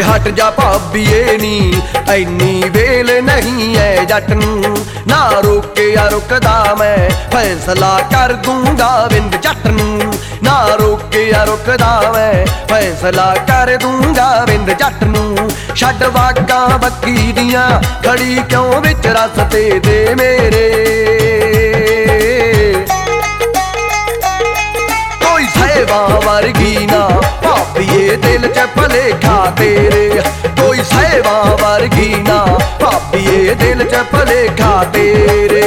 हट जा भाबीए नी Anne well नहीं है जट नूं ना रोके या रुकदा मैं फैसला कर दूंगा विंद जट नूं ना रोके या रुकदा मैं फैसला कर दूंगा विंद जट नूं छड्ड वागां बक्की दियां खड़ी क्यों विच रस्ते दे मेरे कोई सहवा वर्गी ना भाबीए दिल च भलेखा तेरे कोई सहवा वर्गी ना भाबीए दिल च भलेखा तेरे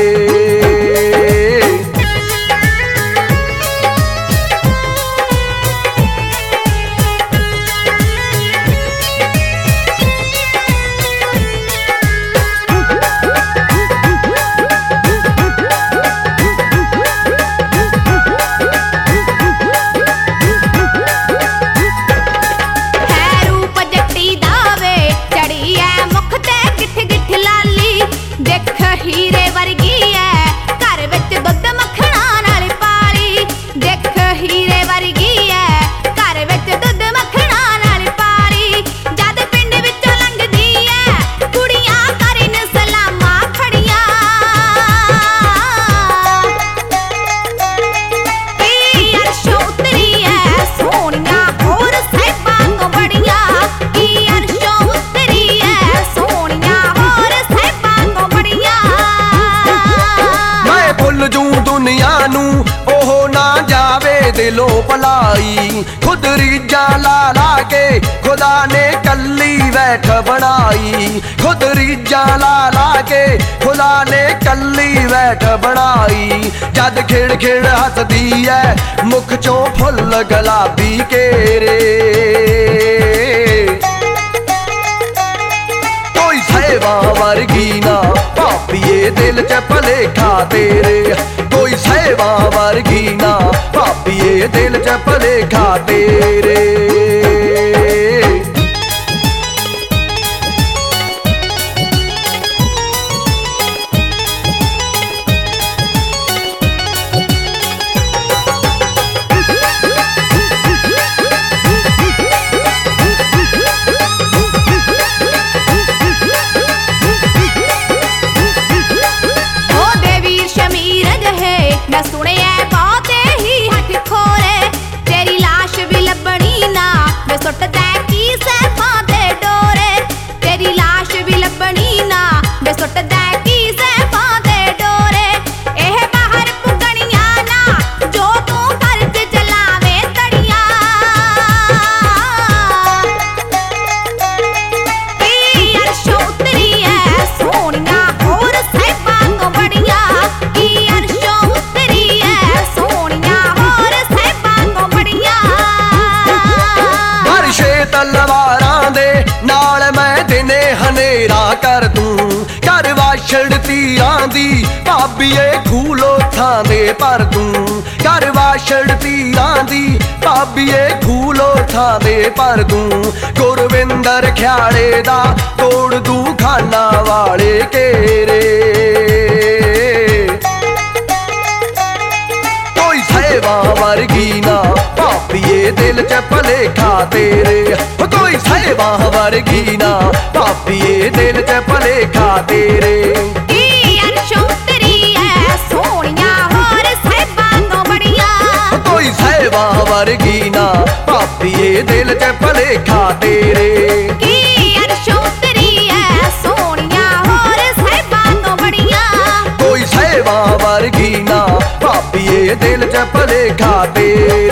हीरे वर्गी है घर विच दुध मखणा नाल पाली देख हीरे वर्गी है घर विच दुध मखणा नाल पाली जद पिंड विचों लंघदी है कुड़ियां करन सलामां खड़ियां अर्शों उतरी है सोहणियां होर साहिबां तों बड़ियां अर्शों उतरी है सोहणियां होर साहिबां तों बड़ियां भुल जूं दुनिया नू ओह ना जावे दिलों भलाई खुद रीजा ला ला के खुदा ने कल्ली बैठ बनाई खुद रीजा ला ला के खुदा ने कल्ली बैठ बनाई जद खिड़ खिड़ हसदी है मुख चों फुल गुलाबी केरे कोई सहवा वर्गी ना भाबीए दिल च भलेखा तेरे कोई सहवा वर्गी ना भाबीए दिल च भलेखा तेरे मैं सुनिया बहुते ही हठ खोरे तेरी लाश भी लभनी ना मैं सुटदा की सैफां दे डोरे तेरी लाश भी लभनी ना मैं सुटदा की सैफां दे डोरे एह बाहर पुगणियां ना जो तू फर्ज जलावे तड़ियां अर्शों उतरी है सोहणियां होर साहिबां तों बड़ियां तलवारां दे नाल मैं दिने हनेरा कर दूं घर वाछड़ तीरां दी भाबीए खूलो थां दे भर दूं घर वाछड़ तीरां दी भाबीए खूलो थां दे भर दूं गुरविंदर ख्याले दा तोड़ दूं खाना वाले केरे कोई सहवा वर्गी ना भाबीए दिल च भलेखा तेरे कोई सहवा वर्गी ना भाबीए दिल च भलेखा तेरे अर्शों उतरी है सोहणियां होर साहिबां तों बड़ियां कोई सहवा वर्गी ना भाबीए दिल च भलेखा तेरे अर्शों उतरी है सोहणियां होर साहिबां तों बड़ियां कोई सहवा वर्गी ना भाबीए दिल च भलेखा तेरे।